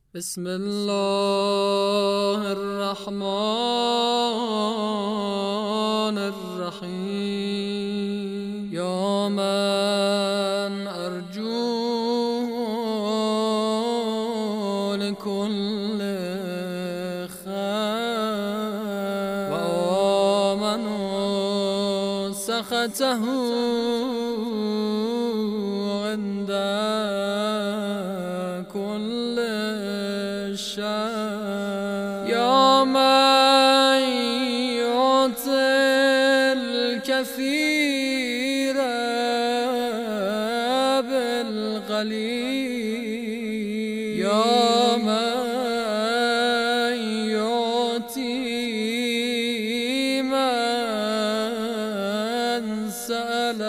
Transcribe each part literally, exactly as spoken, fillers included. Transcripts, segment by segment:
بسم الله الرحمن الرحیم. یا من ارجو لكل خیر و آمن سخطه عند كل شر. یا من یعطی الکثیر بالقلیل. یا من یعطی من سأل.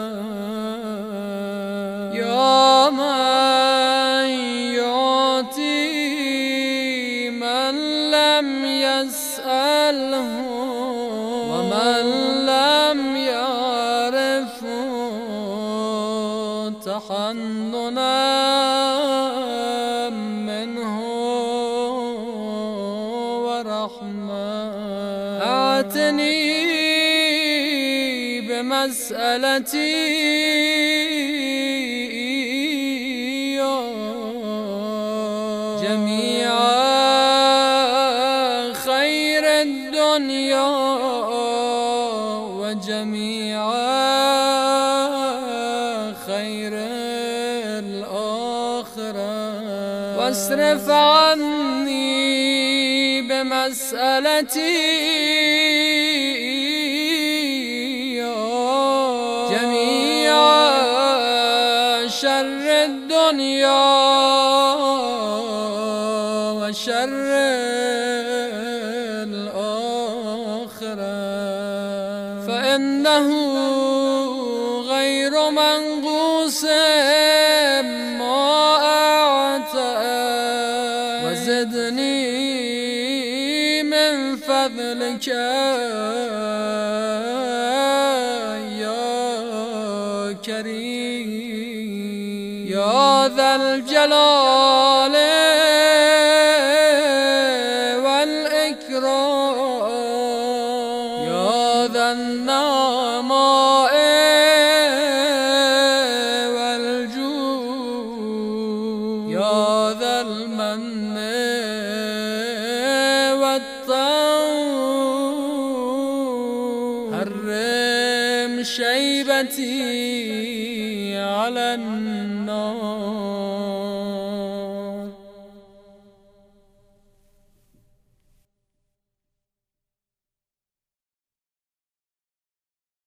یا من یعطی من لم يسأله و من لم يعرفه تحننا منه ورحمة. اعتني بمسألتي جميع خير الدنيا وجميع خير الآخرة. واصرف عني بمسألتي جميع شر الدنيا وشر الآخرة. فإنه غير منقوص ما أعطى. وزدني من فضلك يا كريم يا ذا الجلال والإكرام يا ذا النعماء والجود يا ذا المن والطول. حرم شيبتي على النار